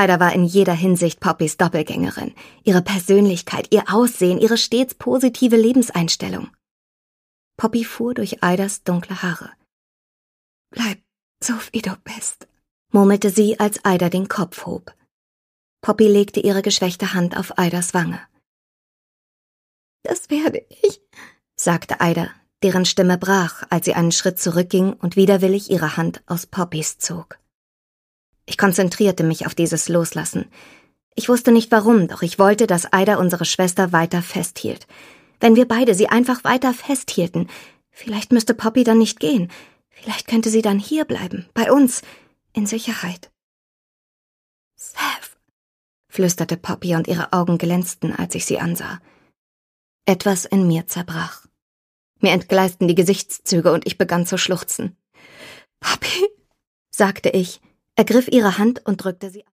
Ida war in jeder Hinsicht Poppys Doppelgängerin. Ihre Persönlichkeit, ihr Aussehen, ihre stets positive Lebenseinstellung. Poppy fuhr durch Idas dunkle Haare. »Bleib so, wie du bist«, murmelte sie, als Ida den Kopf hob. Poppy legte ihre geschwächte Hand auf Idas Wange. »Das werde ich«, sagte Ida, deren Stimme brach, als sie einen Schritt zurückging und widerwillig ihre Hand aus Poppys zog. Ich konzentrierte mich auf dieses Loslassen. Ich wusste nicht warum, doch ich wollte, dass Ida unsere Schwester weiter festhielt. Wenn wir beide sie einfach weiter festhielten, vielleicht müsste Poppy dann nicht gehen. Vielleicht könnte sie dann hier bleiben, bei uns, in Sicherheit. »Seth«, flüsterte Poppy und ihre Augen glänzten, als ich sie ansah. Etwas in mir zerbrach. Mir entgleisten die Gesichtszüge und ich begann zu schluchzen. »Poppy«, sagte ich, ergriff ihre Hand und drückte sie